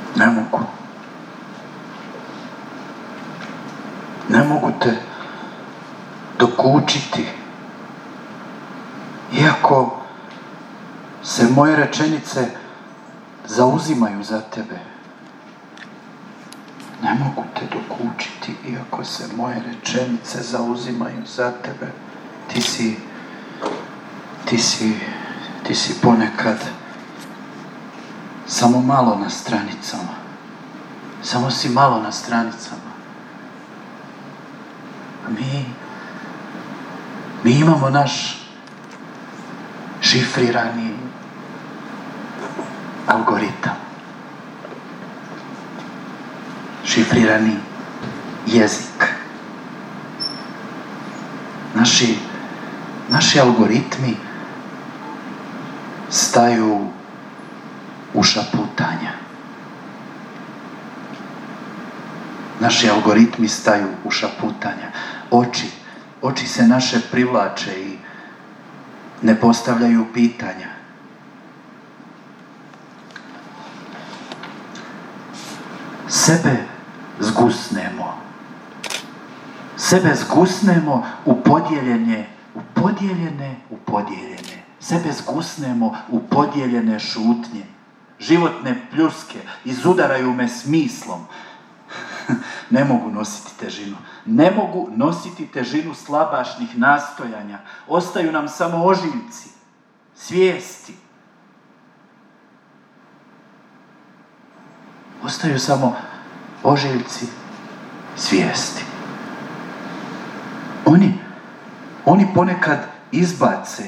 Ne mogu te dokučiti. Iako se moje rečenice zauzimaju za tebe. Ne mogu te dokučiti, iako se moje rečenice zauzimaju za tebe. Ti si ponekad samo malo na stranicama. Samo si malo na stranicama. Mi imamo naš šifrirani algoritam. Šifrirani jezik. Naši algoritmi staju u šaputanja. Naši algoritmi staju u šaputanja. Oči se naše privlače i ne postavljaju pitanja. Sebe zgusnemo u podijeljene. Sebe zgusnemo u podijeljene šutnje. Životne pljuske izudaraju me smislom. Ne mogu nositi težinu slabašnih nastojanja. Ostaju nam samo ožiljci, svijesti. Ostaju samo ožiljci svijesti. Oni ponekad izbace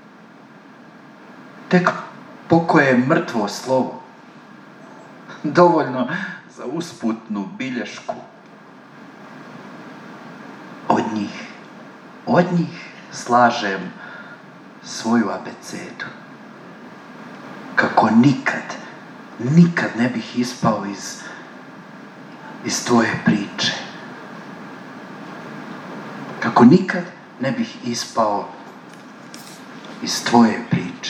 tek pokoje mrtvo slovo. Dovoljno za usputnu bilješku. Od njih slažem svoju abecedu. Kako nikad ne bih ispao iz tvoje priče. Kako nikad ne bih ispao iz tvoje priče.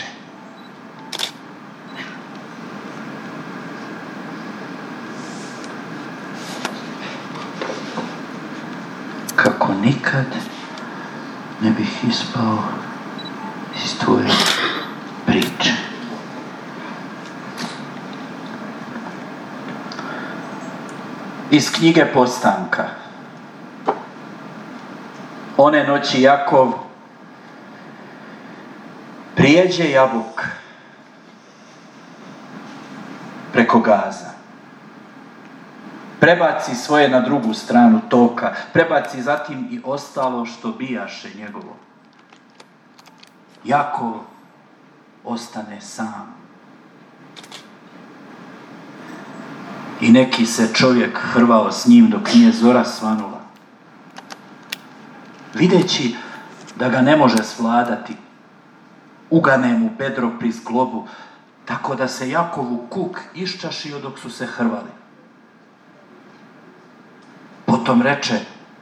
Kako nikad ne bih ispao iz tvoje priče. Iz knjige Postanka. One noći Jakov prijeđe Jabok preko Gaza. Prebaci svoje na drugu stranu toka. Prebaci zatim i ostalo što bijaše njegovo. Jakov ostane sam. I neki se čovjek hrvao s njim dok nije zora svanula. Videći da ga ne može svladati, ugane mu bedro pri zglobu, tako da se Jakovu kuk iščašio dok su se hrvali. Potom reče: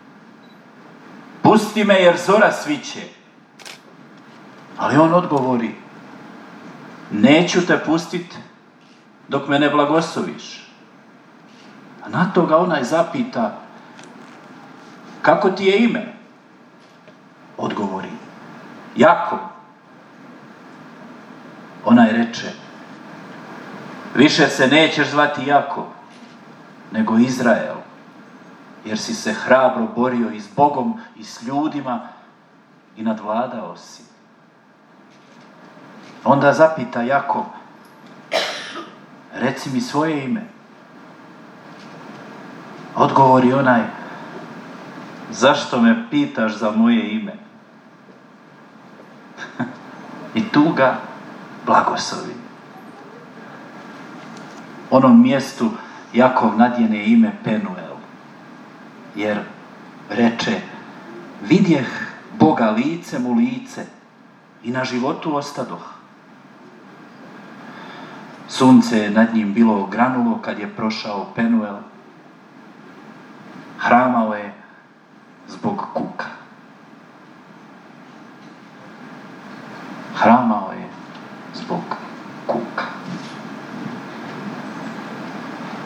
pusti me jer zora sviće. Ali on odgovori: neću te pustit dok me ne blagosloviš. A na to ga onaj zapita: kako ti je ime? Odgovori: Jakov. Onaj reče: više se nećeš zvati Jakov, nego Izrael, jer si se hrabro borio i s Bogom i s ljudima i nadvladao si. Onda zapita Jakov: reci mi svoje ime. Odgovori onaj: zašto me pitaš za moje ime? I tu ga blagoslovi. Onom mjestu Jakov nadjene ime Penuel, jer reče: vidjeh Boga licem u lice i na životu ostadoh. Sunce je nad njim bilo ogranulo kad je prošao Penuel. Hramao je zbog kuka. Hramao je zbog kuka.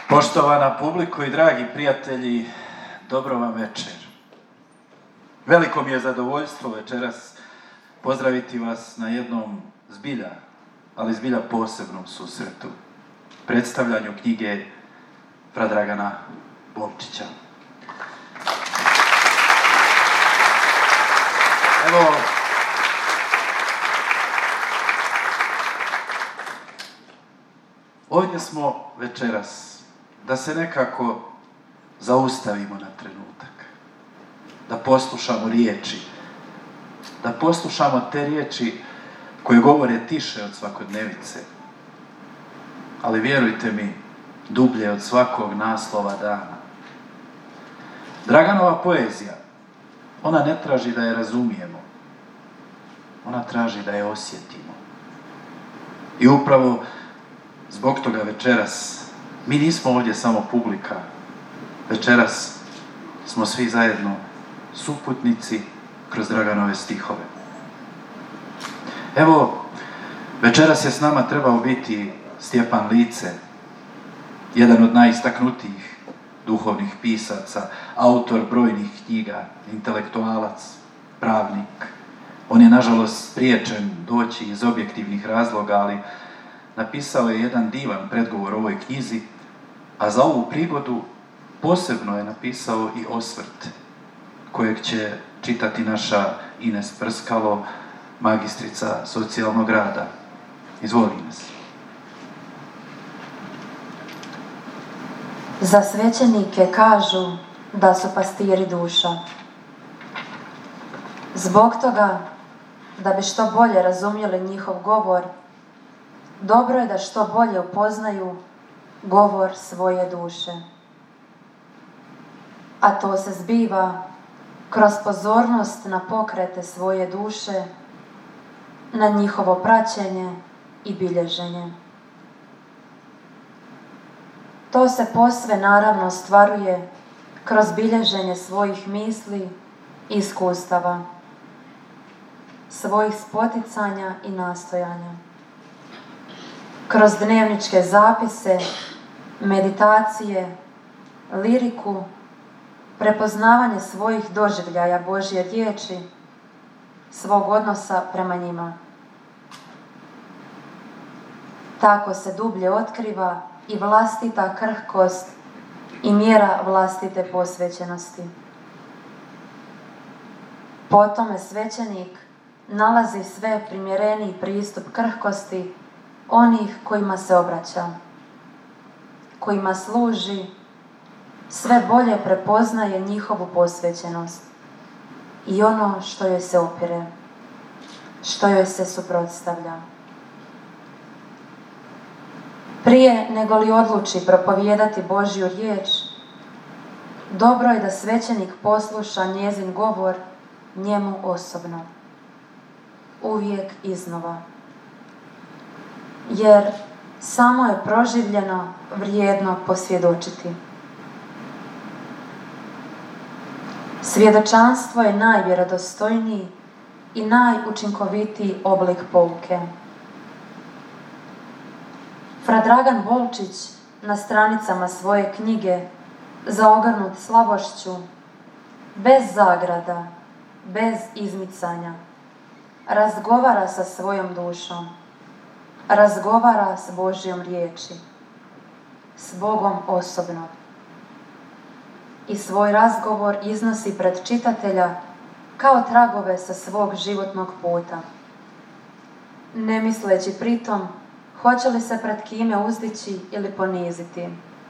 Poštovana publiko i dragi prijatelji, dobro vam večer. Veliko mi je zadovoljstvo večeras pozdraviti vas na jednom zbilja posebnom susretu, predstavljanju knjige fra Dragana Bolčića. Evo, ovdje smo večeras da se nekako zaustavimo na trenutak, da poslušamo riječi, da poslušamo te riječi koje govore tiše od svakodnevice, ali vjerujte mi, dublje od svakog naslova dana. Draganova poezija, ona ne traži da je razumijemo, ona traži da je osjetimo. I upravo zbog toga večeras mi nismo ovdje samo publika, večeras smo svi zajedno suputnici kroz Draganove stihove. Evo, večeras je s nama trebao biti Stjepan Lice, jedan od najistaknutijih duhovnih pisaca, autor brojnih knjiga, intelektualac, pravnik. On je nažalost spriječen doći iz objektivnih razloga, ali napisao je jedan divan predgovor ovoj knjizi, a za ovu prigodu posebno je napisao i osvrt, kojeg će čitati naša Ines Prskalo, magistrica socijalnog rada. Izvoli, Ines. Za svećenike kažu da su pastiri duša. Zbog toga, da bi što bolje razumjeli njihov govor, dobro je da što bolje upoznaju govor svoje duše. A to se zbiva kroz pozornost na pokrete svoje duše, na njihovo praćenje i bilježenje. To se posve naravno ostvaruje kroz bilježenje svojih misli i iskustava, svojih spoticanja i nastojanja. Kroz dnevničke zapise, meditacije, liriku, prepoznavanje svojih doživljaja Božje riječi, svog odnosa prema njima. Tako se dublje otkriva i vlastita krhkost i mjera vlastite posvećenosti. Po tome svećenik nalazi sve primjereniji pristup krhkosti onih kojima se obraća, kojima služi, sve bolje prepoznaje njihovu posvećenost i ono što joj se opire, što joj se suprotstavlja. Prije nego li odluči propovijedati Božju riječ, dobro je da svećenik posluša njezin govor njemu osobno, uvijek iznova. Jer samo je proživljeno vrijedno posvjedočiti. Svjedočanstvo je najvjerodostojniji i najučinkovitiji oblik pouke. Fra Dragan Bolčić na stranicama svoje knjige, zaogrnut slabošću, bez zagrada, bez izmicanja, razgovara sa svojom dušom, razgovara s Božjom riječi, s Bogom osobno. I svoj razgovor iznosi pred čitatelja kao tragove sa svog životnog puta, ne misleći pritom hoće li se pred kime uzdići ili poniziti.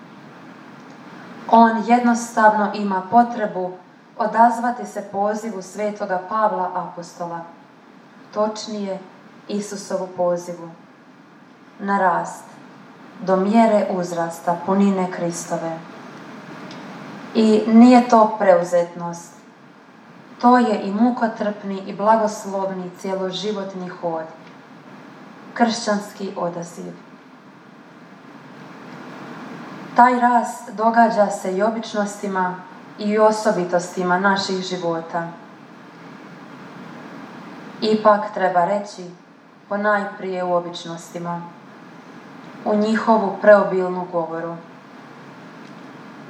On jednostavno ima potrebu odazvati se pozivu svetoga Pavla apostola, točnije Isusovu pozivu, na rast, do mjere uzrasta punine Kristove. I nije to preuzetnost, to je i mukotrpni i blagoslovni cjeloživotni hod, kršćanski odaziv. Taj rast događa se i običnostima i osobitostima naših života. Ipak treba reći ponajprije u običnostima, u njihovu preobilnu govoru,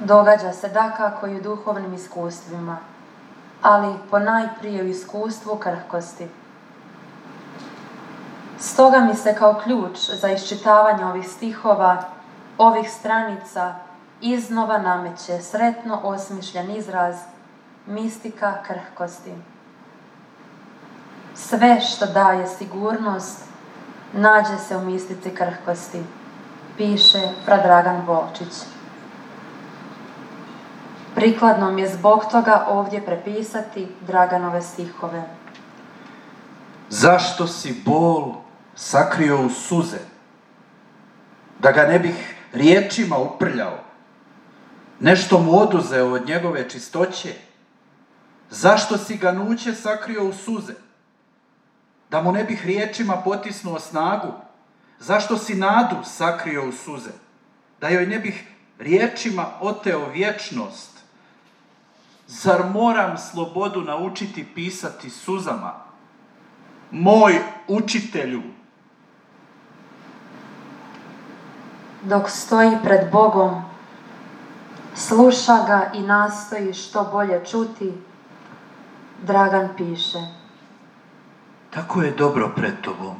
Događa se dakako i u duhovnim iskustvima, ali ponajprije u iskustvu krhkosti. Stoga mi se kao ključ za iščitavanje ovih stihova, ovih stranica, iznova nameće sretno osmišljen izraz mistika krhkosti. Sve što daje sigurnost nađe se u mistici krhkosti, piše fra Dragan Volčić. Prikladno mi je zbog toga ovdje prepisati Draganove stihove. Zašto si bol sakrio u suze, da ga ne bih riječima uprljao, nešto mu oduzeo od njegove čistoće? Zašto si ganuće sakrio u suze, da mu ne bih riječima potisnuo snagu? Zašto si nadu sakrio u suze, da joj ne bih riječima oteo vječnost? Zar moram slobodu naučiti pisati suzama? Moj učitelju! Dok stoji pred Bogom, sluša ga i nastoji što bolje čuti, Dragan piše. Tako je dobro pred tobom.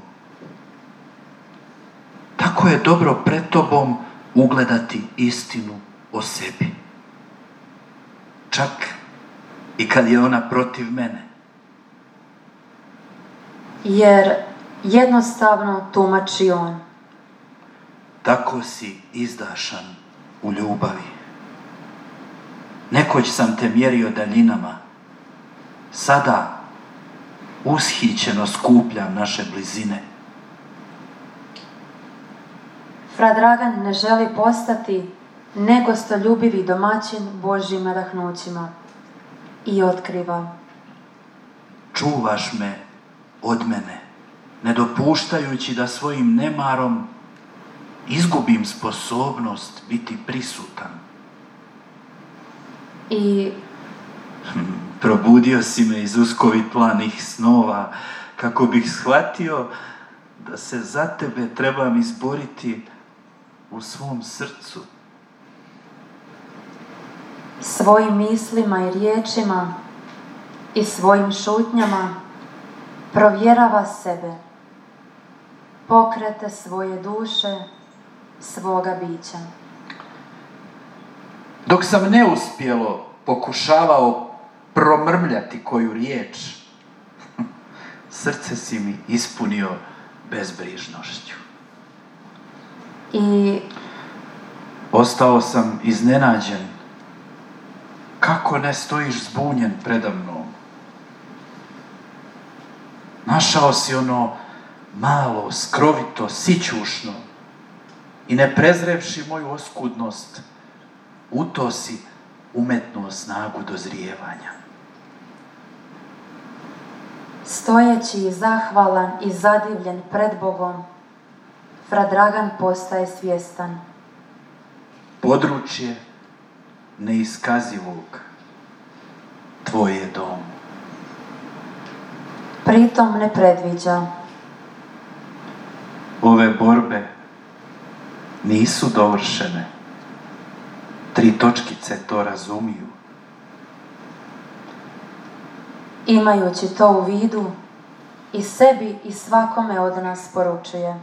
Tako je dobro pred tobom ugledati istinu o sebi. Čak i kad je ona protiv mene. Jer jednostavno tumači on. Tako si izdašan u ljubavi. Nekoć sam te mjerio daljinama. Sada ushićeno skupljam naše blizine. Fra Dragan ne želi postati negostoljubivi domaćin Božjim nadahnućima i otkriva. Čuvaš me od mene, ne dopuštajući da svojim nemarom izgubim sposobnost biti prisutan. I probudio si me iz uskovitlanih snova, kako bih shvatio da se za tebe trebam izboriti u svom srcu. svojim mislima i riječima i svojim šutnjama provjerava sebe, pokrete svoje duše, svoga bića. Dok sam neuspjelo pokušavao promrmljati koju riječ, srce si mi ispunio bezbrižnošću. I ostao sam iznenađen. Kako ne stojiš zbunjen predamnom? Našao si ono malo, skrovito, sićušno i ne prezrevši moju oskudnost, u to si umetnuo snagu dozrijevanja. stojeći zahvalan i zadivljen pred Bogom, Fra Dragan postaje svjestan. Područje neiskazivog, tvoj je dom. Pritom ne predviđa. Ove borbe nisu dovršene. 3 točkice to razumiju. Imajući to u vidu, i sebi i svakome od nas poručuje.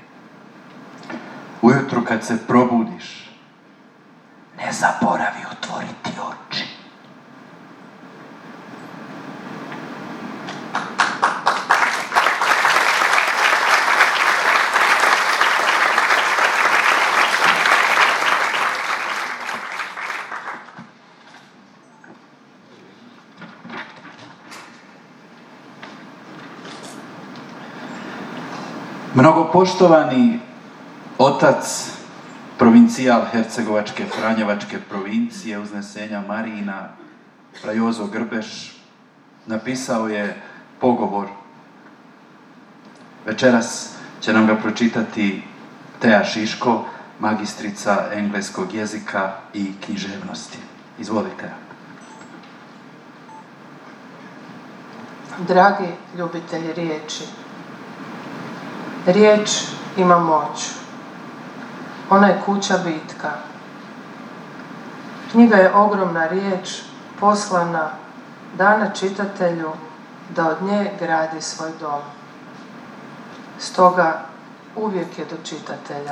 Ujutru kad se probudiš, ne zaboravi otvoriti oči. Mnogopoštovani otac provincijal Hercegovačke Franjevačke provincije Uznesenja Marina, Fra Jozo Grbeš, napisao je pogovor. Večeras će nam ga pročitati Teja Šiško, magistrica engleskog jezika i književnosti. Izvolite. Dragi ljubitelji riječi, riječ ima moć. Ona je kuća bitka. Knjiga je ogromna riječ, poslana, dana čitatelju da od nje gradi svoj dom. Stoga uvijek je do čitatelja.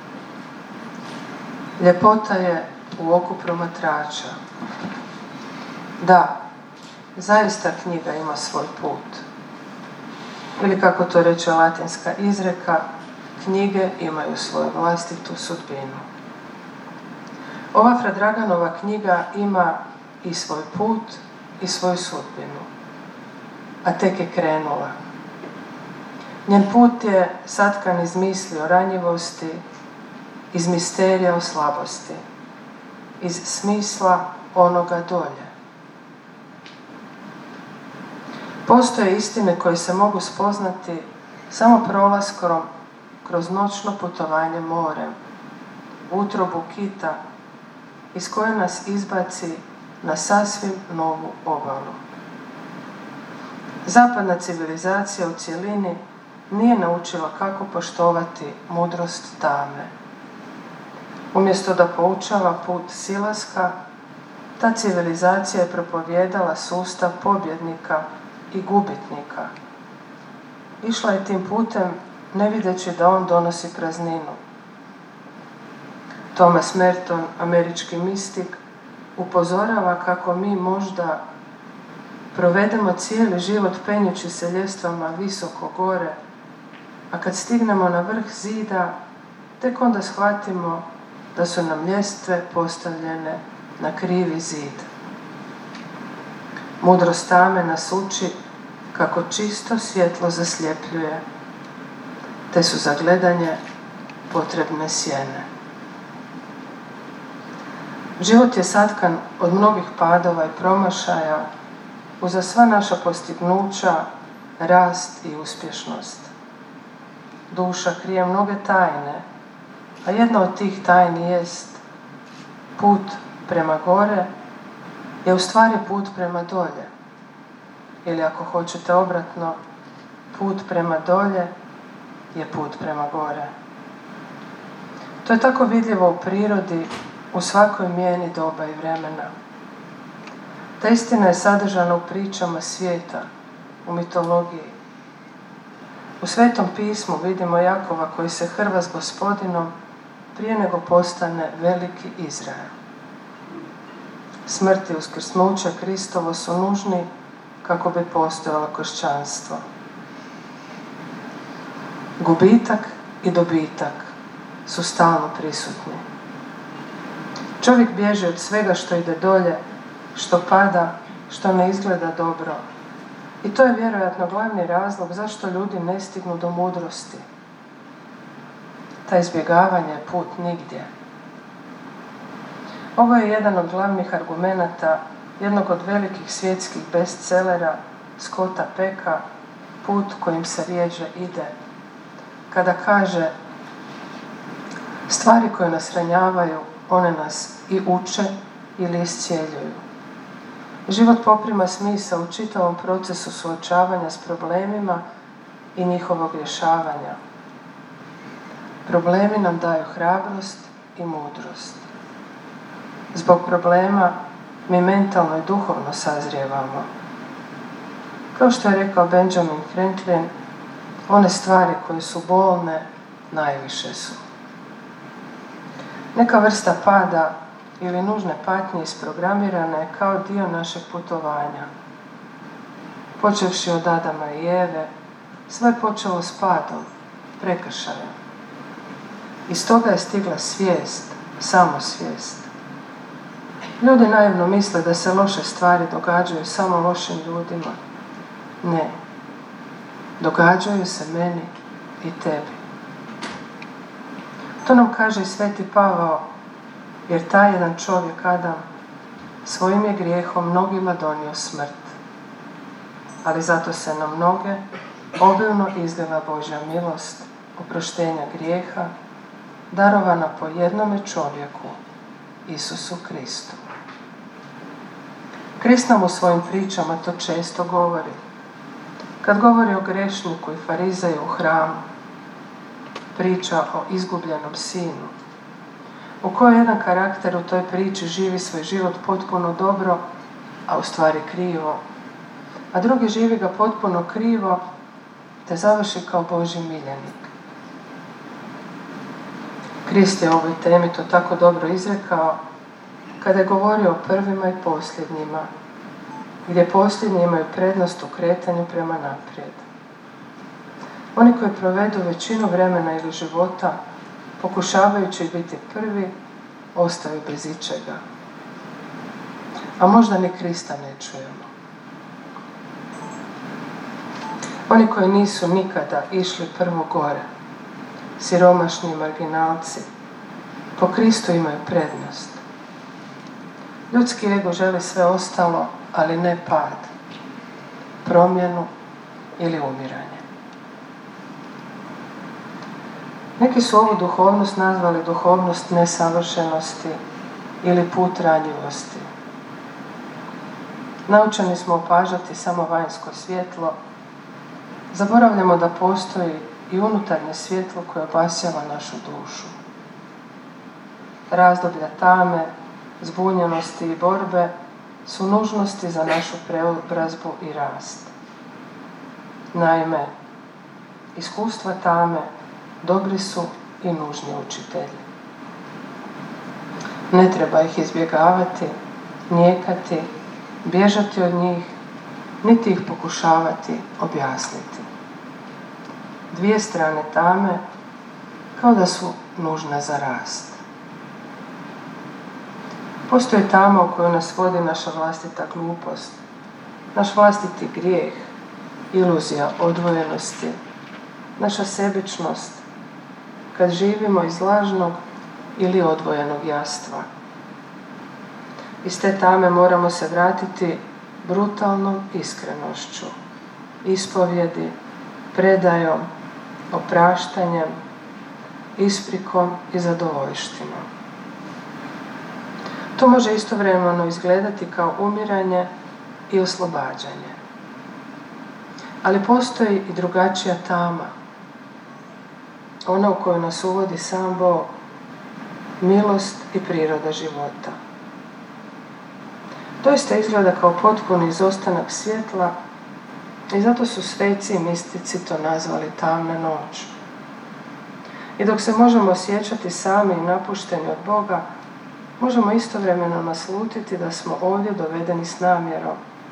Ljepota je u oku promatrača. Da, zaista knjiga ima svoj put. Ili kako to reče latinska izreka, knjige imaju svoju vlastitu sudbinu. Ova Fra Draganova knjiga ima i svoj put i svoju sudbinu, a tek je krenula. Njen put je satkan iz misli o ranjivosti, iz misterija o slabosti, iz smisla onoga dolje. Postoje istine koje se mogu spoznati samo prolaskom kroz noćno putovanje morem, u utrobu kita, iz koje nas izbaci na sasvim novu obalu. Zapadna civilizacija u cjelini nije naučila kako poštovati mudrost tame. Umjesto da poučava put silaska, ta civilizacija je propovijedala sustav pobjednika i gubitnika. Išla je tim putem ne videći da on donosi prazninu. Thomas Merton, američki mistik, upozorava kako mi možda provedemo cijeli život penjući se ljestvama visoko gore, a kad stignemo na vrh zida, tek onda shvatimo da su nam ljestve postavljene na krivi zid. Mudrost tame nas uči kako čisto svjetlo zasljepljuje, te su za gledanje potrebne sjene. Život je satkan od mnogih padova i promašaja, uza sva naša postignuća, rast i uspješnost. Duša krije mnoge tajne, a jedna od tih tajni jest put prema gore je u stvari put prema dolje. Ili ako hoćete obratno, put prema dolje je put prema gore. To je tako vidljivo u prirodi, u svakoj mijeni doba i vremena. Ta istina je sadržana u pričama svijeta, u mitologiji. U Svetom pismu vidimo Jakova koji se hrva s Gospodinom prije nego postane veliki Izrael. Smrt i uskrsnuće Kristovo su nužni kako bi postojalo kršćanstvo. Gubitak i dobitak su stalno prisutni. Čovjek bježi od svega što ide dolje, što pada, što ne izgleda dobro. I to je vjerojatno glavni razlog zašto ljudi ne stignu do mudrosti. Ta izbjegavanje je put nigdje. Ovo je jedan od glavnih argumenata jednog od velikih svjetskih bestsellera Scotta Pecka, Put kojim se rijeđe ide, kada kaže: stvari koje nas ranjavaju, one nas i uče ili iscijeljuju. Život poprima smisao u čitavom procesu suočavanja s problemima i njihovog rješavanja. Problemi nam daju hrabrost i mudrost. Zbog problema mi mentalno i duhovno sazrijevamo. Kao što je rekao Benjamin Franklin, one stvari koje su bolne najviše su. Neka vrsta pada ili nužne patnje isprogramirana je kao dio našeg putovanja. Počevši od Adama i Eve, sve je počelo s padom, prekršajem. Iz toga je stigla svijest, samosvijest. Ljudi naivno misle da se loše stvari događaju samo lošim ljudima. Ne. Događaju se meni i tebi. To nam kaže i Sveti Pavao, jer taj jedan čovjek, Adam, svojim je grijehom mnogima donio smrt. Ali zato se na mnoge obilno izljeva Božja milost, oproštenja grijeha, darovana po jednome čovjeku, Isusu Kristu. Krist nam u svojim pričama to često govori. Kad govori o grešniku i farizeju u hramu, priča o izgubljenom sinu. u kojoj jedan karakter u toj priči živi svoj život potpuno dobro, a u stvari krivo, a drugi živi ga potpuno krivo, te završi kao Božji miljenik. Krist je o ovoj temi to tako dobro izrekao kada je govorio o prvima i posljednjima, gdje posljednji imaju prednost u kretanju prema naprijed. Oni koji provedu većinu vremena ili života pokušavajući biti prvi, ostaju bez ičega. A možda ni Krista ne čujemo. Oni koji nisu nikada išli prvo gore, siromašni marginalci, po Kristu imaju prednost. Ljudski ego želi sve ostalo, ali ne pad, promjenu ili umiranje. Neki su ovu duhovnost nazvali duhovnost nesavršenosti ili put ranjivosti. Naučeni smo opažati samo vanjsko svjetlo, zaboravljamo da postoji i unutarnje svjetlo koje obasjava našu dušu. Razdoblja tame, zbunjenosti i borbe su nužnosti za našu preobrazbu i rast. Naime, iskustva tame dobri su i nužni učitelji. Ne treba ih izbjegavati, nijekati, bježati od njih, niti ih pokušavati objasniti. Dvije strane tame kao da su nužne za rast. Postoji tama u kojoj nas vodi naša vlastita glupost, naš vlastiti grijeh, iluzija odvojenosti, naša sebičnost, kad živimo iz lažnog ili odvojenog jastva. Iz te tame moramo se vratiti brutalnom iskrenošću, ispovjedi, predajom, opraštanjem, isprikom i zadovoljštinom. To može istovremeno izgledati kao umiranje i oslobađanje. Ali postoji i drugačija tama, ona u koju nas uvodi sam Bog, milost i priroda života. Doista izgleda kao potpuni izostanak svjetla i zato su sveci i mistici to nazvali tamna noć. I dok se možemo osjećati sami i napušteni od Boga, možemo istovremeno naslutiti da smo ovdje dovedeni s namjerom.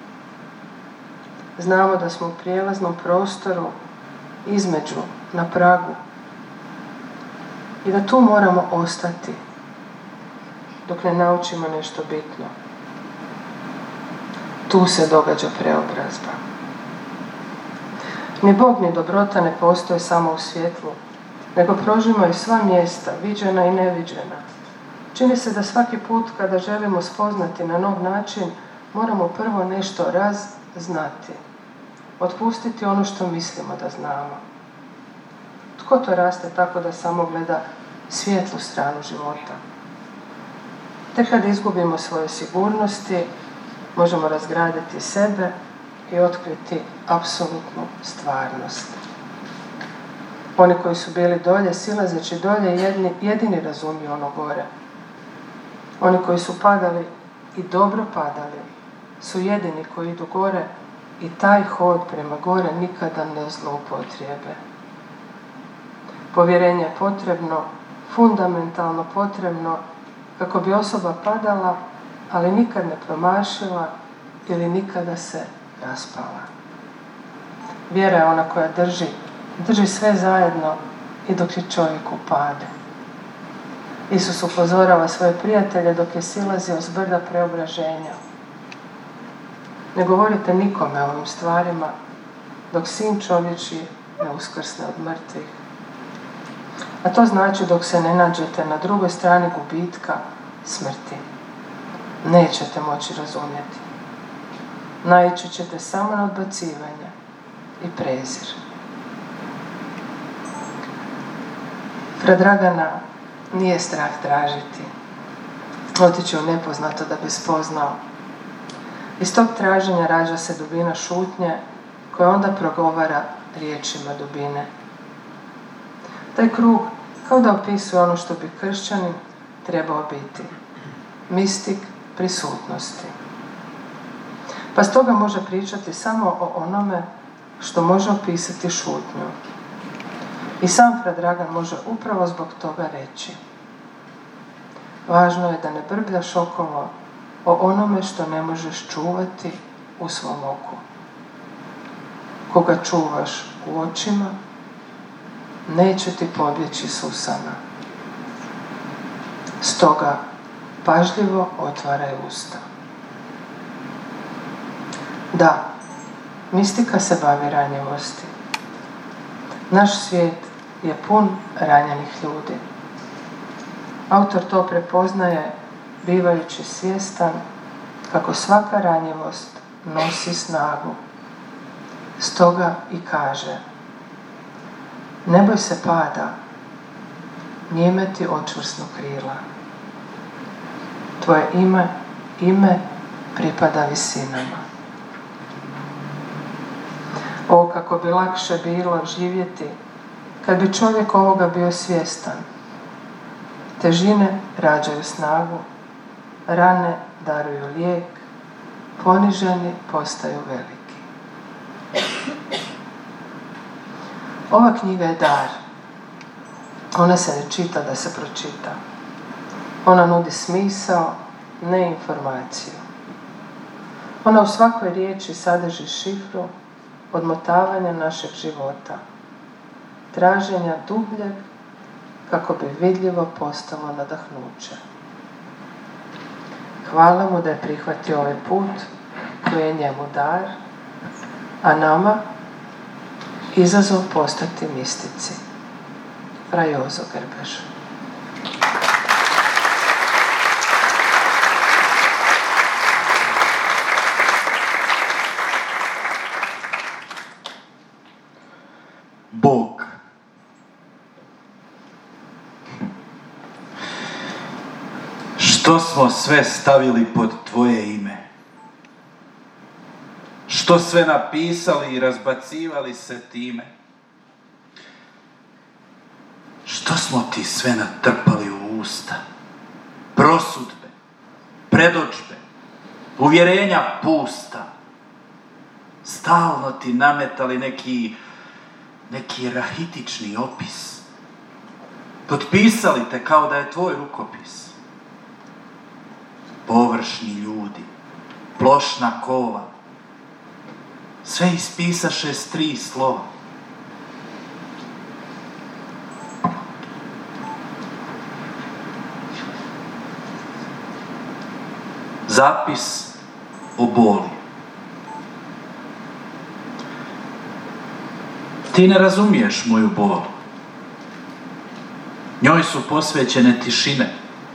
Znamo da smo u prijelaznom prostoru između, na pragu, i da tu moramo ostati dok ne naučimo nešto bitno. Tu se događa preobrazba. Ni Bog ni dobrota ne postoje samo u svjetlu, nego prožimaju sva mjesta, viđena i neviđena. Čini se da svaki put kada želimo spoznati na nov način, moramo prvo nešto znati. Otpustiti ono što mislimo da znamo. Tko to raste tako da samo gleda svijetlu stranu života? Tek kad izgubimo svoje sigurnosti, možemo razgraditi sebe i otkriti apsolutnu stvarnost. Oni koji su bili dolje, silazeći dolje, jedini razumiju ono gore. Oni koji su padali i dobro padali, su jedini koji idu gore i taj hod prema gore nikada ne zloupotrijebe. Povjerenje je potrebno, fundamentalno potrebno, kako bi osoba padala, ali nikad ne promašila ili nikada se raspala. Vjera je ona koja drži sve zajedno i dok je čovjek u padu. Isus upozorava svoje prijatelje dok je silazio s brda preobraženja. Ne govorite nikome o ovim stvarima dok Sin čovječji ne uskrsne od mrtvih. A to znači dok se ne nađete na drugoj strani gubitka, smrti. Nećete moći razumjeti. Naići ćete samo na odbacivanje i prezir. Fra Dragana nije strah tražiti, otići u nepoznato da bi spoznao. Iz tog traženja rađa se dubina šutnje koja onda progovara riječima dubine. Taj krug kao da opisuje ono što bi kršćanin trebao biti mistik prisutnosti. Pa stoga može pričati samo o onome što može opisati šutnju. I sam Fra Dragan može upravo zbog toga reći: važno je da ne brbljaš okolo o onome što ne možeš čuvati u svom oku. Koga čuvaš u očima, neće ti pobjeći s usana. Stoga pažljivo otvaraj usta. Da, mistika se bavi ranjivosti. Naš svijet je pun ranjenih ljudi. Autor to prepoznaje bivajući svjestan kako svaka ranjivost nosi snagu. Stoga i kaže: ne boj se pada, njime ti očvrsnu krila. Tvoje ime pripada visinama. O, kako bi lakše bilo živjeti kad bi čovjek ovoga bio svjestan. Težine rađaju snagu, rane daruju lijek, poniženi postaju veliki. Ova knjiga je dar. Ona se ne čita da se pročita. Ona nudi smisao, ne informaciju. Ona u svakoj riječi sadrži šifru odmotavanja našeg života, traženja dubljeg kako bi vidljivo postalo nadahnuće. Hvala mu da je prihvatio ovaj put koji je njemu dar, a nama izazov postati mistici. Fra Jozo Grbež. Bog. Što smo sve stavili pod tvoje ime? Što sve napisali i razbacivali se time? Što smo ti sve natrpali u usta? Prosudbe, predočbe, uvjerenja pusta. Stalno ti nametali neki rahitični opis. Potpisali te kao da je tvoj rukopis. Površni ljudi, plošna kova, sve ispisaše s 3 slova. Zapis o boli. Ti ne razumiješ moju bol. Njoj su posvećene tišine.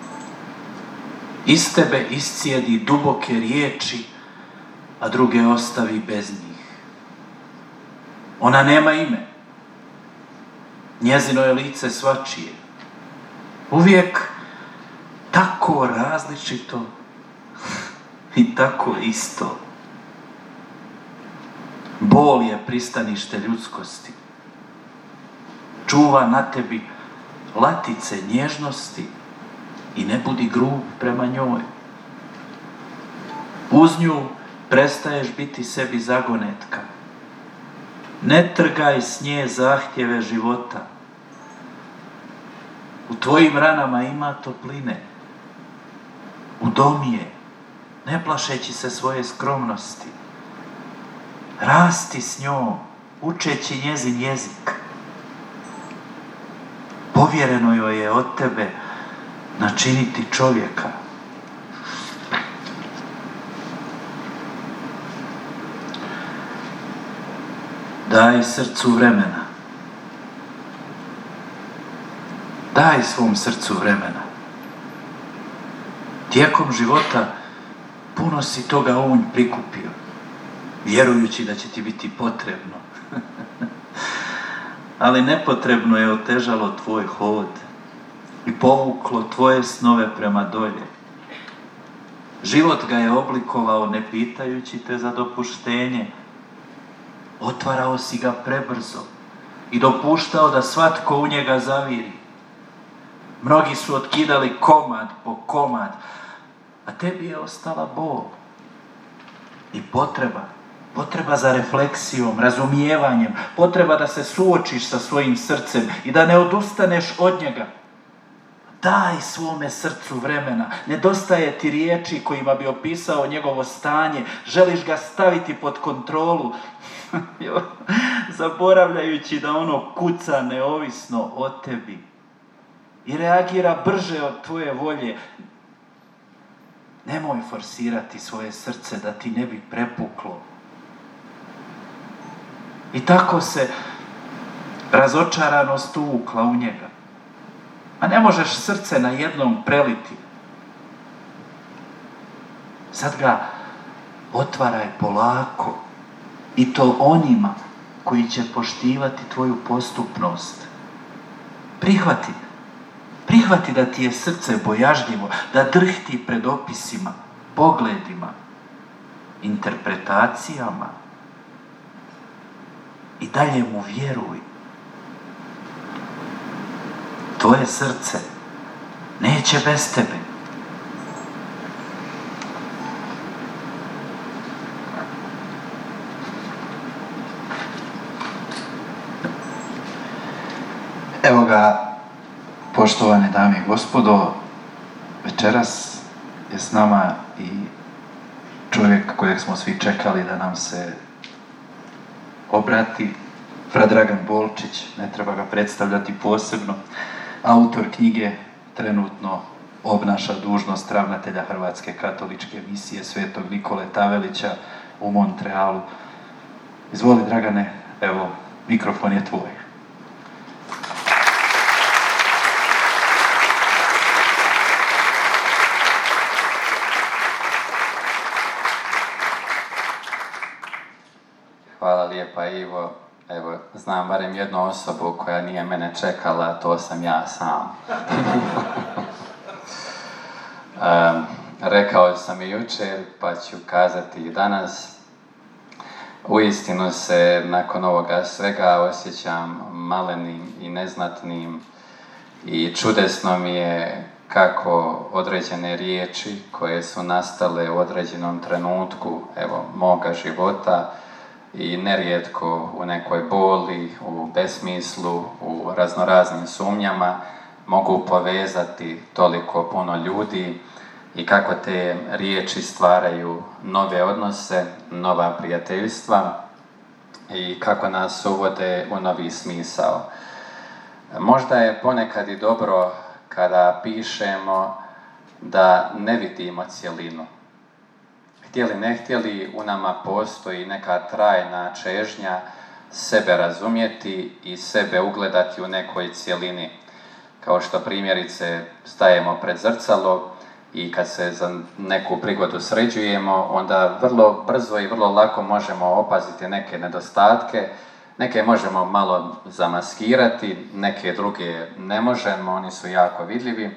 Iz tebe iscijedi duboke riječi, a druge ostavi bez njih. Ona nema ime. Njezino je lice svačije. Uvijek tako različito i tako isto. Bol je pristanište ljudskosti. Čuva na tebi latice nježnosti i ne budi grub prema njoj. Uz nju prestaješ biti sebi zagonetka. Ne trgaj s nje zahtjeve života. U tvojim ranama ima topline. Udomi je, ne plašeći se svoje skromnosti. Rasti s njom, učeći njezin jezik. Povjereno joj je od tebe načiniti čovjeka. Daj srcu vremena. Daj svom srcu vremena. Tijekom života puno si toga on prikupio, vjerujući da će ti biti potrebno. Ali nepotrebno je otežalo tvoj hod i povuklo tvoje snove prema dolje. Život ga je oblikovao ne pitajući te za dopuštenje. Otvarao si ga prebrzo i dopuštao da svatko u njega zaviri. Mnogi su otkidali komad po komad, a tebi je ostala bol i potreba za refleksijom, razumijevanjem, potreba da se suočiš sa svojim srcem i da ne odustaneš od njega. Daj svome srcu vremena, nedostaje ti riječi kojima bi opisao njegovo stanje, želiš ga staviti pod kontrolu, zaboravljajući da ono kuca neovisno o tebi i reagira brže od tvoje volje. Nemoj forsirati svoje srce da ti ne bi prepuklo. I tako se razočaranost uvukla u njega. A ne možeš srce na jednom preliti. Sad ga otvaraj polako. I to onima koji će poštivati tvoju postupnost. Prihvati da ti je srce bojažljivo, da drhti pred opisima, pogledima, interpretacijama. I dalje mu vjeruj. Tvoje srce neće bez tebe. Evo ga, poštovane dame i gospodo, večeras je s nama i čovjek kojeg smo svi čekali da nam se obrati, fra Dragan Bolčić, ne treba ga predstavljati posebno, autor knjige, trenutno obnaša dužnost ravnatelja Hrvatske katoličke misije Svetog Nikole Tavelića u Montrealu. Izvoli, Dragane, evo, mikrofon je tvoj. Hvala lijepa, Ivo. Evo, znam barem jednu osobu koja nije mene čekala, a to sam ja sam. Rekao sam i jučer, pa ću kazati i danas. Uistinu se nakon ovoga svega osjećam malenim i neznatnim i čudesno mi je kako određene riječi koje su nastale u određenom trenutku, evo, moga života, i nerijetko u nekoj boli, u besmislu, u raznoraznim sumnjama mogu povezati toliko puno ljudi i kako te riječi stvaraju nove odnose, nova prijateljstva i kako nas uvode u novi smisao. Možda je ponekad i dobro kada pišemo da ne vidimo cjelinu. Htjeli ne htjeli, u nama postoji neka trajna čežnja sebe razumjeti i sebe ugledati u nekoj cjelini. Kao što primjerice stajemo pred zrcalo i kad se za neku prigodu sređujemo, onda vrlo brzo i vrlo lako možemo opaziti neke nedostatke, neke možemo malo zamaskirati, neke druge ne možemo, oni su jako vidljivi.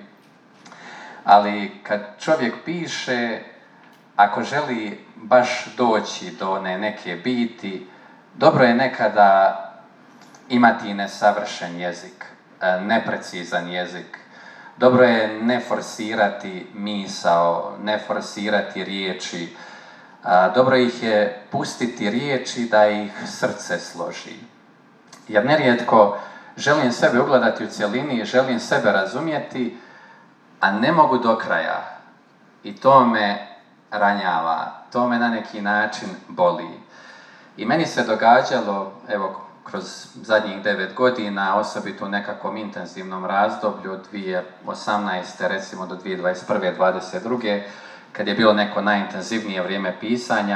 Ali kad čovjek piše, ako želi baš doći do one neke biti, dobro je nekada imati nesavršen jezik, neprecizan jezik. Dobro je ne forsirati misao, ne forsirati riječi. Dobro ih je pustiti riječi da ih srce složi. Jer nerijetko želim sebe ugledati u cjelini, želim sebe razumjeti, a ne mogu do kraja. I to me ranjava, to me na neki način boli. I meni se događalo, evo, kroz zadnjih 9 godina, osobito u nekakvom intenzivnom razdoblju od 2018. recimo do 2021. 2022. kad je bilo neko najintenzivnije vrijeme pisanja,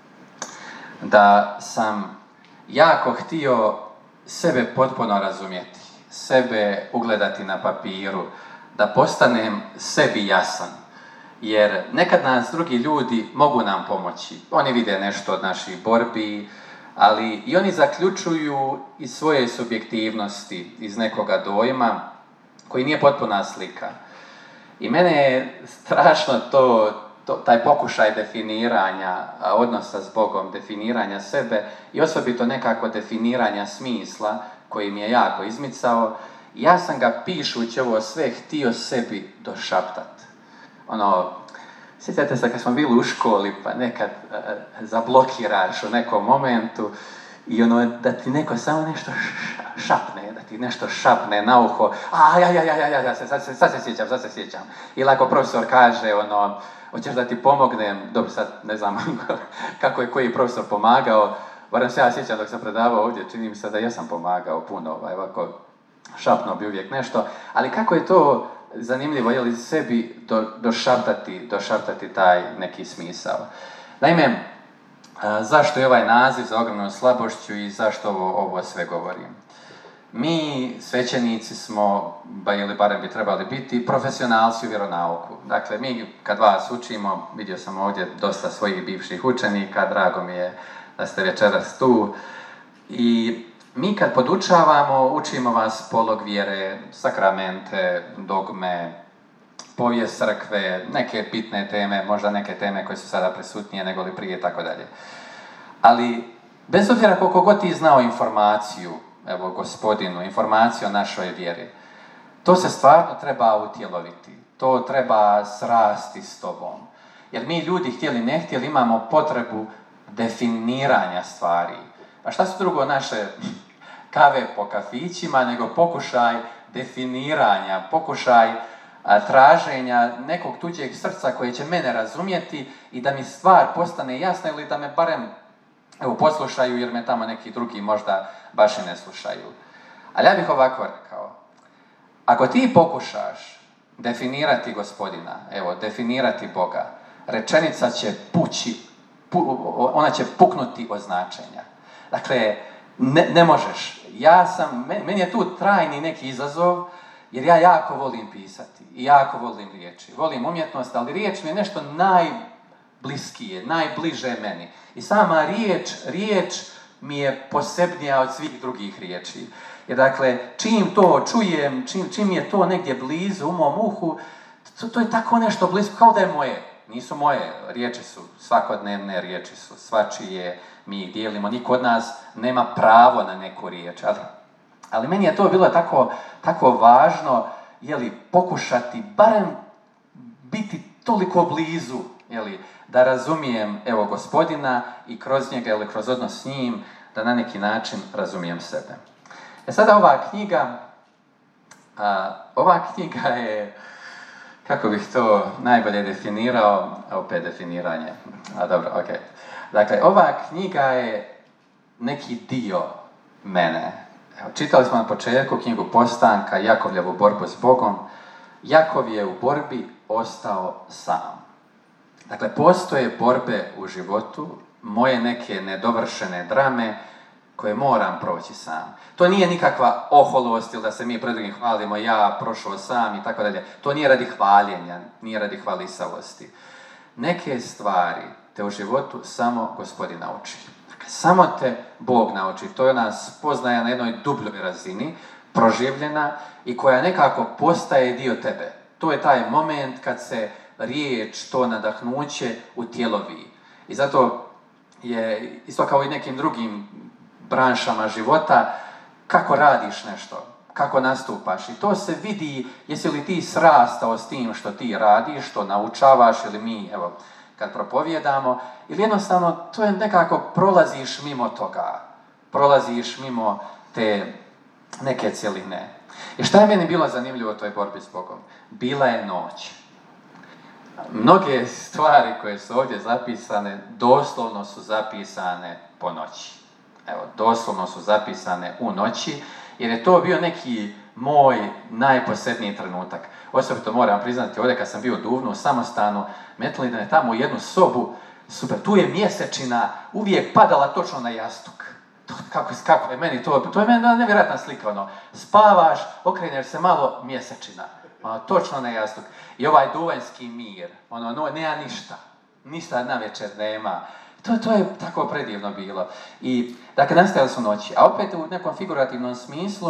da sam jako htio sebe potpuno razumjeti, sebe ugledati na papiru, da postanem sebi jasan. Jer nekad nas drugi ljudi mogu nam pomoći. Oni vide nešto od naših borbi, ali i oni zaključuju iz svoje subjektivnosti, iz nekoga dojma koji nije potpuna slika. I mene je strašno taj pokušaj definiranja odnosa s Bogom, definiranja sebe i osobito nekako definiranja smisla koji mi je jako izmicao Ja sam ga pišući ovo sve htio sebi došaptat. Sjećate se kad smo bili u školi, pa nekad zablokiraš u nekom momentu i da ti neko samo nešto šapne, da ti nešto šapne na uho. Sad se sjećam. Ili ako profesor kaže, hoćeš da ti pomognem, dobro sad ne znam kako je koji profesor pomagao, barem se ja sjećam dok sam predavao ovdje, čini mi se da ja sam pomagao puno, ovako šapno bi uvijek nešto, ali kako je to zanimljivo, je li sebi došaptati taj neki smisao. Naime, zašto je ovaj naziv za ogromnom slabošću i zašto ovo sve govorim? Mi, svećenici, smo, ili barem bi trebali biti, profesionalci u vjeronauku. Dakle, mi kad vas učimo, vidio sam ovdje dosta svojih bivših učenika, drago mi je da ste večeras tu, i mi kad podučavamo, učimo vas polog vjere, sakramente, dogme, povijest crkve, neke bitne teme, možda neke teme koje su sada prisutnije nego li prije, tako dalje. Ali, bez obzira koliko god ti znao informaciju, evo Gospodinu, informaciju o našoj vjeri, to se stvarno treba utjeloviti, to treba srasti s tobom. Jer mi ljudi, htjeli ne htjeli, imamo potrebu definiranja stvari. A šta su drugo naše kave po kafićima, nego pokušaj definiranja, pokušaj traženja nekog tuđeg srca koje će mene razumjeti i da mi stvar postane jasna ili da me barem poslušaju jer me tamo neki drugi možda baš i ne slušaju. Ali ja bih ovako rekao, ako ti pokušaš definirati Gospodina, definirati Boga, rečenica će ona će puknuti od značenja. Dakle, ne možeš. Meni je tu trajni neki izazov, jer ja jako volim pisati i jako volim riječi. Volim umjetnost, ali riječ mi je nešto najbliskije, najbliže meni. I sama riječ mi je posebnija od svih drugih riječi. Jer dakle, čim to čujem, čim je to negdje blizu u mom uhu, to je tako nešto blisko, kao da je moje. Nisu moje, riječi su svakodnevne, riječi su svačije, mi ih dijelimo, niko od nas nema pravo na neku riječ. Ali meni je to bilo tako važno, pokušati barem biti toliko blizu, da razumijem, Gospodina i kroz njega ili kroz odnos s njim, da na neki način razumijem sebe. Sada ova knjiga je, kako bih to najbolje definirao, opet definiranje, dobro, ok. Dakle, ova knjiga je neki dio mene. Čitali smo na početku knjigu Postanka, Jakovljevu borbu s Bogom. Jakov je u borbi ostao sam. Dakle, postoje borbe u životu, moje neke nedovršene drame, koje moram proći sam. To nije nikakva oholost ili da se mi pred drugim hvalimo, ja prošao sam i tako dalje. To nije radi hvaljenja, nije radi hvalisavosti. Neke stvari te u životu samo Gospodin nauči. Dakle, samo te Bog nauči. To je ona spoznaja na jednoj dubljoj razini, proživljena i koja nekako postaje dio tebe. To je taj moment kad se riječ, to nadahnuće utjelovi. I zato je isto kao i nekim drugim branšama života, kako radiš nešto, kako nastupaš. I to se vidi, jesi li ti srastao s tim što ti radiš, što naučavaš, ili mi, kad propovijedamo, ili jednostavno to je nekako prolaziš mimo toga, prolaziš mimo te neke cjeline. I šta je meni bilo zanimljivo u toj borbi s Bogom? Bila je noć. Mnoge stvari koje su ovdje zapisane, doslovno su zapisane po noći. Doslovno su zapisane u noći, jer je to bio neki moj najposebniji trenutak. Osobito moram priznati, ovdje kad sam bio u Duvnu, u samostanu, metali da je tamo u jednu sobu, super, tu je mjesečina uvijek padala točno na jastuk. Kako je meni to je meni nevjerojatna slika, spavaš, okreneš se malo, mjesečina, točno na jastuk. I ovaj duvanjski mir, nema ništa na večer nema. To je tako predivno bilo. I, dakle, nastajale su noći. A opet u nekom figurativnom smislu,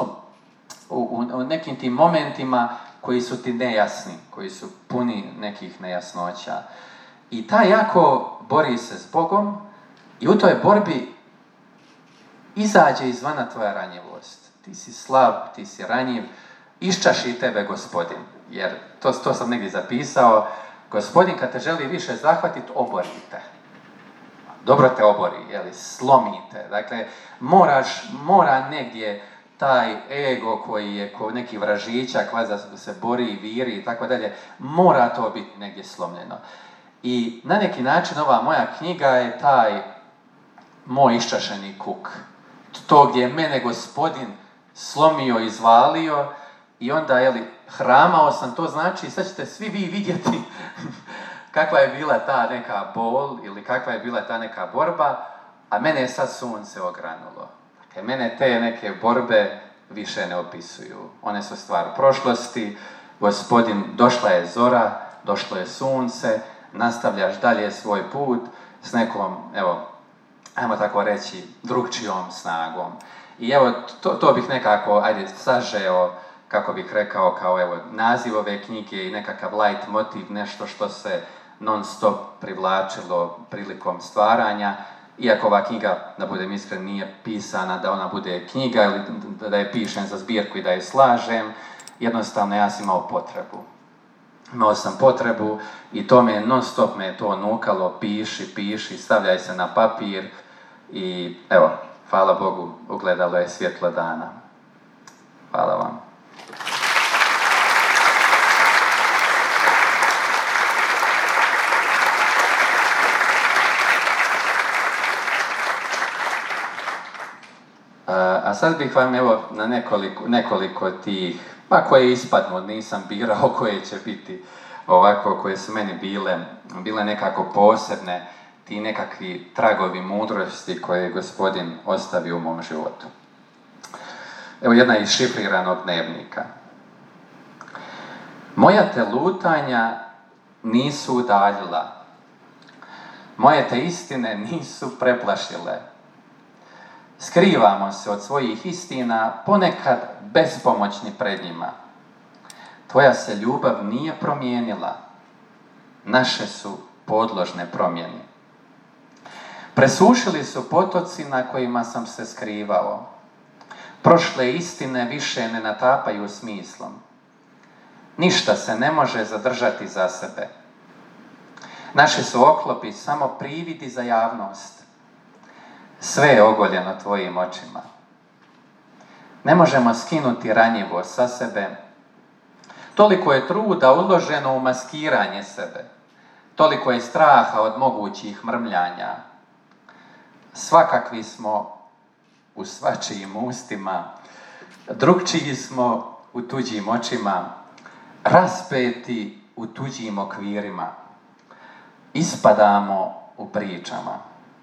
u nekim tim momentima koji su ti nejasni, koji su puni nekih nejasnoća. I ta jako bori se s Bogom i u toj borbi izađe izvana tvoja ranjivost. Ti si slab, ti si ranjiv, iščaši tebe Gospodin. Jer to sam negdje zapisao. Gospodin kad te želi više zahvatiti, oborite. Dobro te obori, slomite. Dakle, mora negdje taj ego koji je kao neki vražićak, valjda se bori, viri i tako dalje, mora to biti negdje slomljeno. I na neki način ova moja knjiga je taj moj iščašeni kuk. To gdje je mene Gospodin slomio, izvalio i onda, hramao sam, to znači, sad ćete svi vi vidjeti kakva je bila ta neka bol ili kakva je bila ta neka borba, a mene je sad sunce ogranulo. Dakle, mene te neke borbe više ne opisuju. One su stvar prošlosti. Gospodin, došla je zora, došlo je sunce, nastavljaš dalje svoj put s nekom, ajmo tako reći, drugčijom snagom. I to bih nekako, sažeo, kako bih rekao, kao naziv ove knjige i nekakav light motiv, nešto što se non stop privlačilo prilikom stvaranja. Iako ova knjiga, da budem iskren, nije pisana da ona bude knjiga ili da je pišem za zbirku i da je slažem, jednostavno ja sam imao potrebu. Imao sam potrebu i to non stop me je to nukalo, piši, stavljaj se na papir i hvala Bogu, ugledalo je svjetlo dana. Hvala vam. A sad bih vam na nekoliko tih, koje ispadnu, nisam birao koje će biti ovako, koje su meni bile nekako posebne, ti nekakvi tragovi mudrosti koje je Gospodin ostavio u mom životu. Jedna iz šifriranog dnevnika. Moja te lutanja nisu udaljila. Moje te istine nisu preplašile. Skrivamo se od svojih istina, ponekad bespomoćni pred njima. Tvoja se ljubav nije promijenila. Naše su podložne promjeni. Presušili su potoci na kojima sam se skrivao. Prošle istine više ne natapaju smislom. Ništa se ne može zadržati za sebe. Naši su oklopi samo prividi za javnost. Sve je ogoljeno tvojim očima. Ne možemo skinuti ranjivo sa sebe. Toliko je truda uloženo u maskiranje sebe. Toliko je straha od mogućih mrmljanja. Svakakvi smo u svačijim ustima. Drukčiji smo u tuđim očima. Raspeti u tuđim okvirima. Ispadamo u pričama.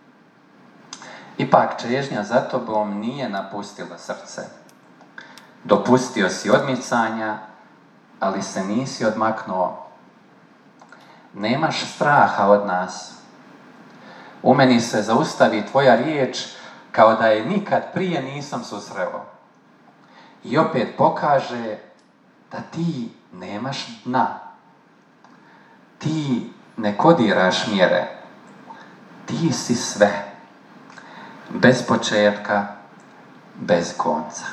Ipak čežnja za tobom nije napustila srce. Dopustio si odmicanja, ali se nisi odmaknuo. Nemaš straha od nas. U meni se zaustavi tvoja riječ kao da je nikad prije nisam susreo. I opet pokaže da ti nemaš dna. Ti ne kodiraš mjere. Ti si sve. Bez početka, bez konca.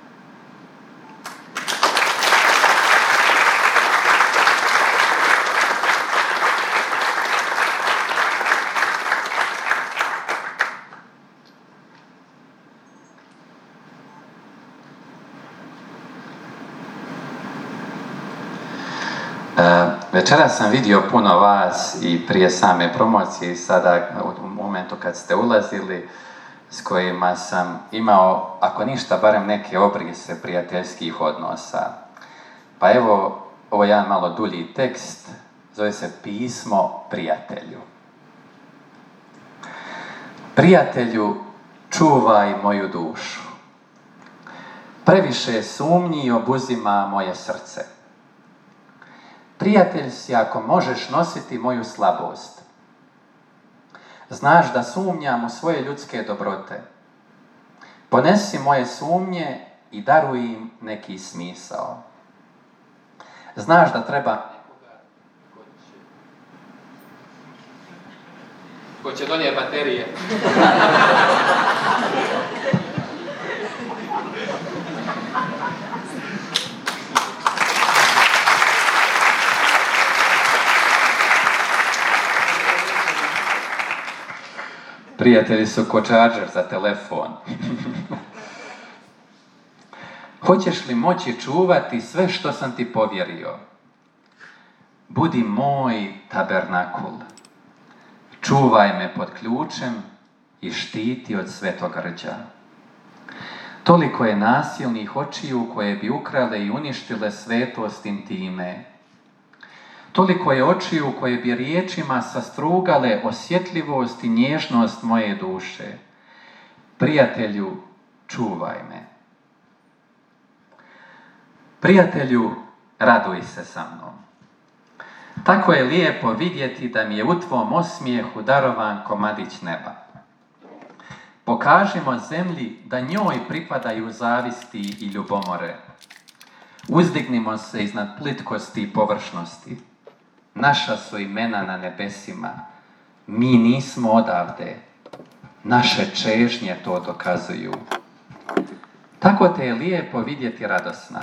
Večeras sam vidio puno vas i prije same promocije i sada u momentu kad ste ulazili, s kojima sam imao, ako ništa, barem neke obrise prijateljskih odnosa. Pa ovo je jedan malo dulji tekst, zove se Pismo prijatelju. Prijatelju, čuvaj moju dušu. Previše sumnji obuzima moje srce. Prijatelj si ako možeš nositi moju slabost. Znaš da sumnjam u svoje ljudske dobrote. Ponesi moje sumnje i daruj im neki smisao. Znaš da treba nekoga ko će donijeti baterije. Prijatelji su ko čarđer za telefon. Hoćeš li moći čuvati sve što sam ti povjerio? Budi moj tabernakul. Čuvaj me pod ključem i štiti od svetogrđa. Toliko je nasilnih očiju koje bi ukrale i uništile svetost intime. Toliko je očiju koje bi riječima sastrugale osjetljivost i nježnost moje duše. Prijatelju, čuvaj me. Prijatelju, raduj se sa mnom. Tako je lijepo vidjeti da mi je u tvom osmijehu darovan komadić neba. Pokažimo zemlji da njoj pripadaju zavisti i ljubomore. Uzdignimo se iznad plitkosti i površnosti. Naša su imena na nebesima. Mi nismo odavde. Naše čežnje to dokazuju. Tako te je lijepo vidjeti radosna.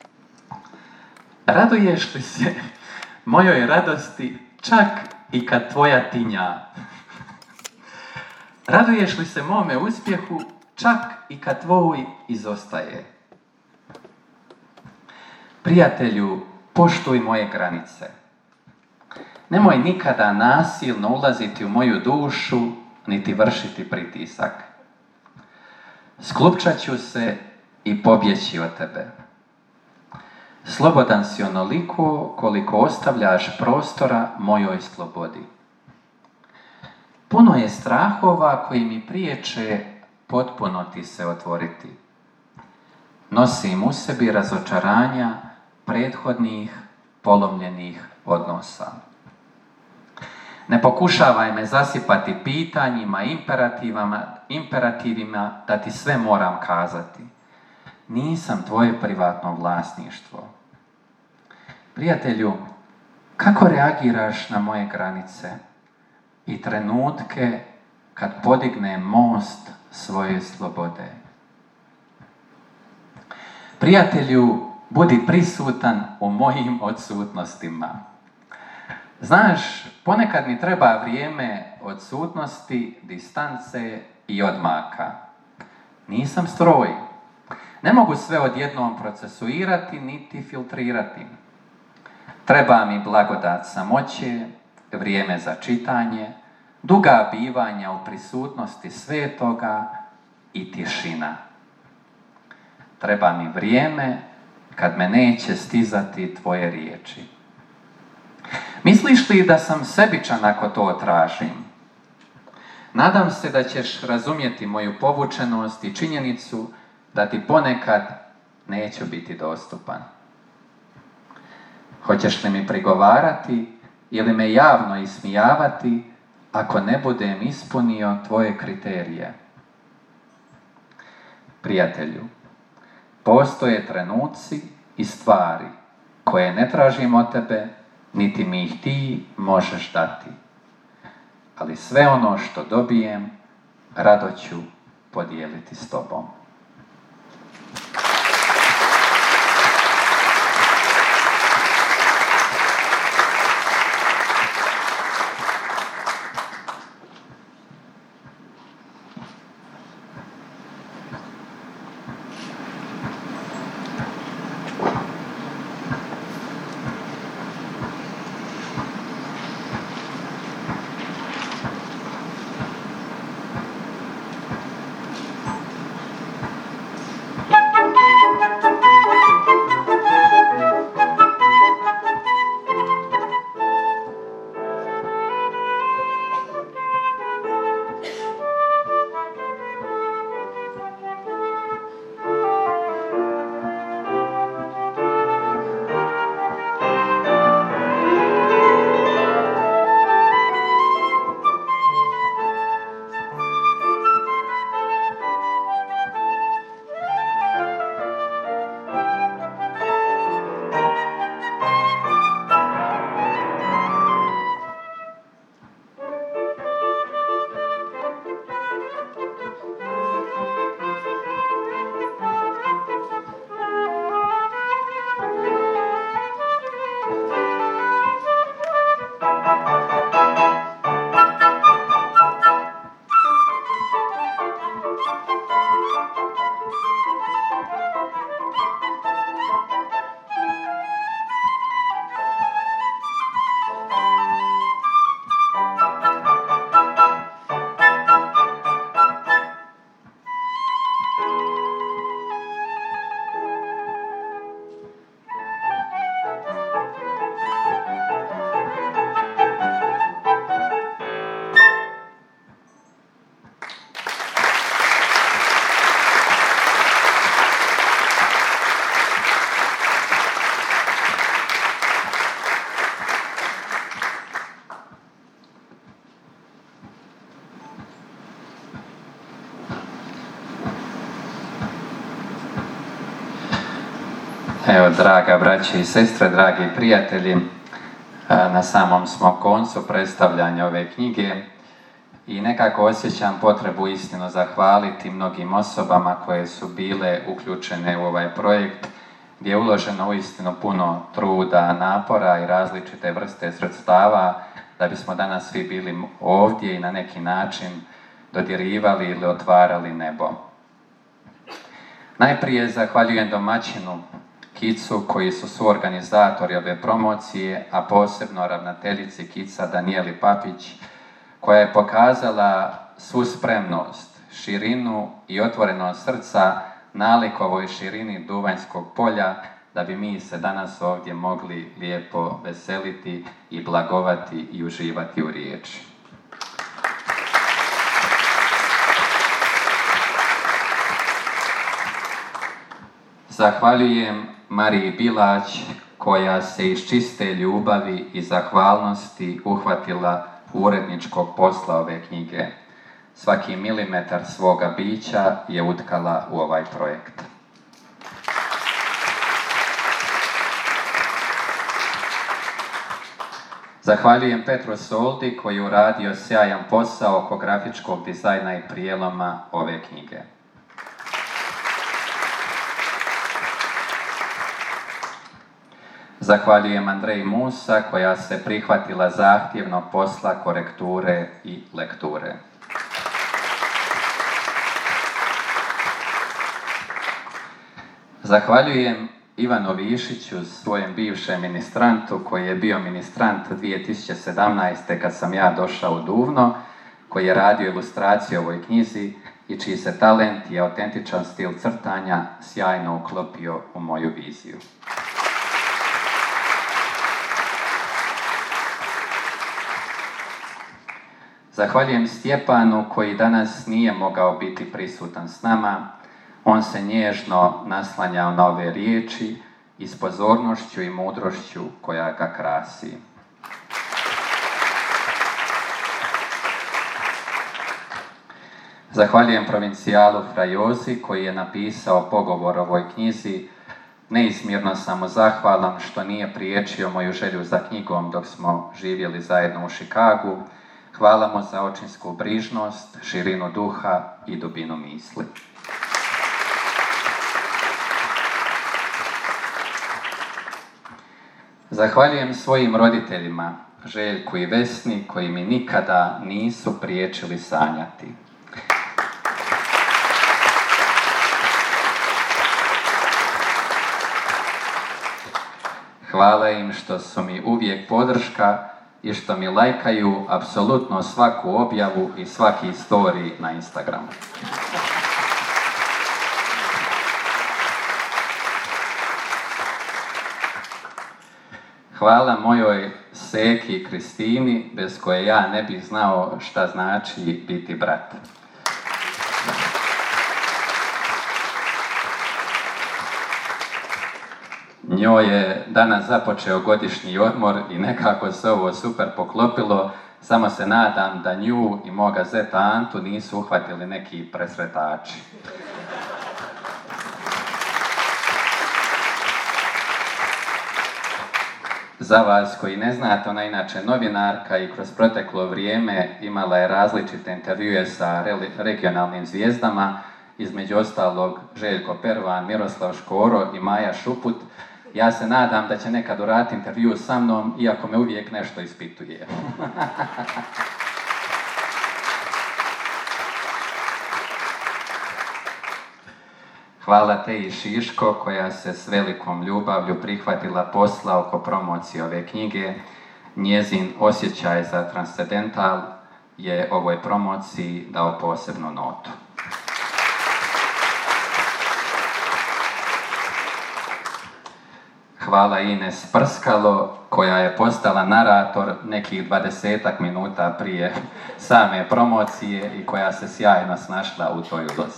Raduješ li se mojoj radosti čak i kad tvoja tinja? Raduješ li se mome uspjehu čak i kad tvoj izostaje? Prijatelju, poštuj moje granice. Nemoj nikada nasilno ulaziti u moju dušu, niti vršiti pritisak. Sklupčat ću se i pobjeći od tebe. Slobodan si onoliko koliko ostavljaš prostora mojoj slobodi. Puno je strahova koji mi priječe potpuno ti se otvoriti. Nosim u sebi razočaranja prethodnih polomljenih odnosa. Ne pokušavaj me zasipati pitanjima, imperativima da ti sve moram kazati. Nisam tvoje privatno vlasništvo. Prijatelju, kako reagiraš na moje granice i trenutke kad podigne most svoje slobode? Prijatelju, budi prisutan u mojim odsutnostima. Znaš, ponekad mi treba vrijeme odsutnosti, distance i odmaka. Nisam stroj. Ne mogu sve odjednom procesuirati niti filtrirati. Treba mi blagodat samoće, vrijeme za čitanje, duga bivanja u prisutnosti svetoga i tišina. Treba mi vrijeme kad me neće stizati tvoje riječi. Misliš li da sam sebičan ako to tražim? Nadam se da ćeš razumjeti moju povučenost i činjenicu da ti ponekad neću biti dostupan. Hoćeš li mi prigovarati ili me javno ismijavati ako ne budem ispunio tvoje kriterije? Prijatelju, postoje trenuci i stvari koje ne tražim od tebe, niti mi ih ti možeš dati. Ali sve ono što dobijem, rado ću podijeliti s tobom. Evo, draga braće i sestre, dragi prijatelji, na samom smo koncu predstavljanja ove knjige i nekako osjećam potrebu istinu zahvaliti mnogim osobama koje su bile uključene u ovaj projekt, gdje je uloženo uistinu puno truda, napora i različite vrste sredstava da bismo danas svi bili ovdje i na neki način dodirivali ili otvarali nebo. Najprije zahvaljujem domaćinu KIC-u koji su suorganizatori ove promocije, a posebno ravnateljici KIC-a Danijeli Papić, koja je pokazala svu spremnost, širinu i otvorenost srca nalik ovoj širini Duvanjskog polja, da bi mi se danas ovdje mogli lijepo veseliti i blagovati i uživati u riječi. Zahvaljujem Mariji Bilać, koja se iz čiste ljubavi i zahvalnosti uhvatila uredničkog posla ove knjige. Svaki milimetar svoga bića je utkala u ovaj projekt. Zahvaljujem Petru Soldi koji je uradio sjajan posao oko grafičkog dizajna i prijeloma ove knjige. Zahvaljujem Andreji Musa koja se prihvatila zahtjevnog posla korekture i lekture. Zahvaljujem Ivanu Višiću, svojem bivšem ministrantu, koji je bio ministrant 2017. kad sam ja došao u Duvno, koji je radio ilustraciju ovoj knjizi i čiji se talent i autentičan stil crtanja sjajno uklopio u moju viziju. Zahvaljujem Stjepanu koji danas nije mogao biti prisutan s nama. On se nježno naslanjao na ove riječi i s pozornošću i mudrošću koja ga krasi. Zahvaljujem provincijalu Frajozi koji je napisao pogovor o ovoj knjizi. Neizmjerno sam mu zahvalan što nije priječio moju želju za knjigom dok smo živjeli zajedno u Chicagu. Hvala mu za očinsku brižnost, širinu duha i dubinu misli. Zahvaljujem svojim roditeljima, Željku i Vesni, koji mi nikada nisu priječili sanjati. Hvala im što su mi uvijek podrška i što mi lajkaju apsolutno svaku objavu i svaki story na Instagramu. Hvala mojoj seki Kristini, bez koje ja ne bih znao šta znači biti brat. Njoj je danas započeo godišnji odmor i nekako se ovo super poklopilo, samo se nadam da nju i moga zeta Antu nisu uhvatili neki presretači. Za vas koji ne znate, ona je inače novinarka i kroz proteklo vrijeme imala je različite intervjue sa regionalnim zvijezdama, između ostalog Željko Pervan, Miroslav Škoro i Maja Šuput. Ja se nadam da će nekad uraditi intervju sa mnom, iako me uvijek nešto ispituje. Hvala Teji Šiško koja se s velikom ljubavlju prihvatila posla oko promocije ove knjige. Njezin osjećaj za transcendental je ovoj promociji dao posebnu notu. Hvala Ines Prskalo koja je postala narator nekih 20 minuta prije same promocije i koja se sjajno snašla u toj ulozi.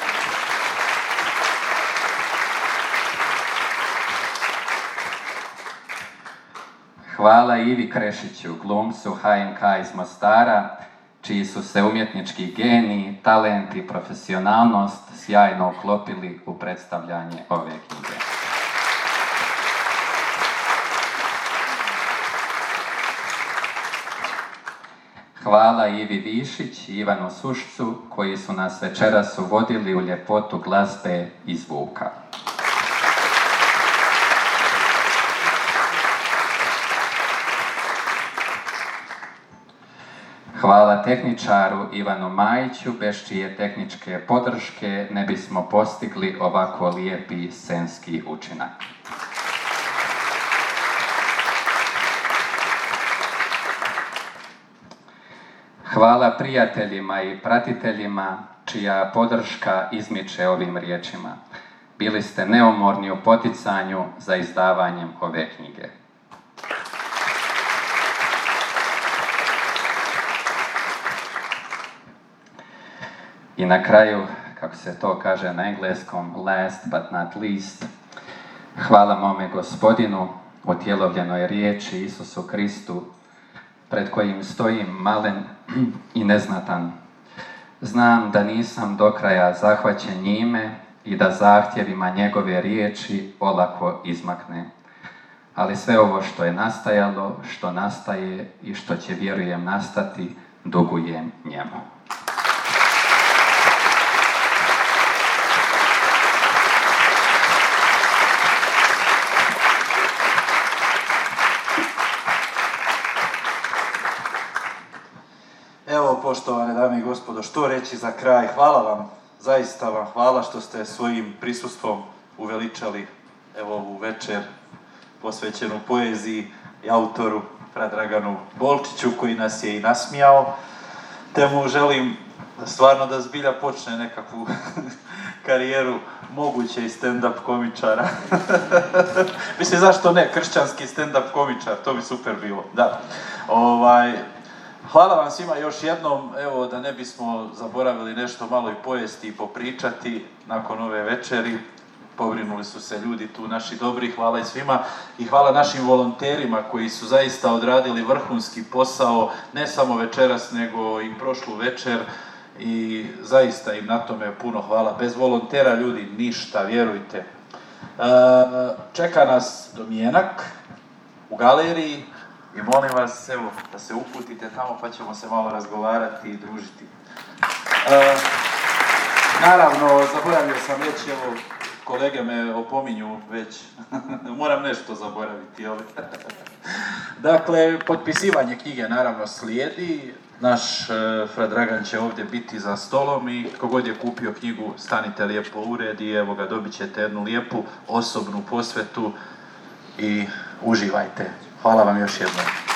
Hvala Ivi Krešiću, glumcu HNK iz Mostara, čiji su se umjetnički geniji, talent i profesionalnost sjajno uklopili u predstavljanje ove knjige. Hvala Ivi Višić i Ivanu Sušcu koji su nas večeras uvodili u ljepotu glazbe i zvuka. Hvala tehničaru Ivanu Majiću, bez čije tehničke podrške ne bismo postigli ovako lijepi scenski učinak. Hvala prijateljima i pratiteljima čija podrška izmiče ovim riječima. Bili ste neumorni u poticanju za izdavanjem ove knjige. I na kraju, kako se to kaže na engleskom, last but not least, hvala mome Gospodinu, utjelovljenoj riječi Isusu Kristu, pred kojim stojim malen i neznatan. Znam da nisam do kraja zahvaćen njime i da zahtjevima njegove riječi olako izmakne. Ali sve ovo što je nastajalo, što nastaje i što će, vjerujem, nastati, dugujem njemu. Evo, poštovane dame i gospodo, što reći za kraj? Hvala vam, zaista vam hvala što ste svojim prisustvom uveličali evo ovu večer posvećenu poeziji i autoru Predraganu Bolčiću koji nas je i nasmijao, te mu želim stvarno da zbilja počne nekakvu karijeru moguće i stand-up komičara. Mislim, zašto ne, kršćanski stand-up komičar, to bi super bilo, da. Hvala vam svima još jednom, evo da ne bismo zaboravili nešto malo i pojesti i popričati nakon ove večeri. Pobrinuli su se ljudi tu naši dobri, hvala i svima i hvala našim volonterima koji su zaista odradili vrhunski posao, ne samo večeras nego i prošlu večer i zaista im na tome puno hvala. Bez volontera ljudi ništa, vjerujte. Čeka nas domjenak u galeriji. I molim vas, evo, da se uputite tamo pa ćemo se malo razgovarati i družiti. Naravno, zaboravio sam reći, evo, kolege me opominju već, moram nešto zaboraviti, ali... Dakle, potpisivanje knjige naravno slijedi, naš Predragan će ovdje biti za stolom i tko god je kupio knjigu, stanite lijepo u red i evo ga, dobit ćete jednu lijepu osobnu posvetu i uživajte. Hvala vam još jednom.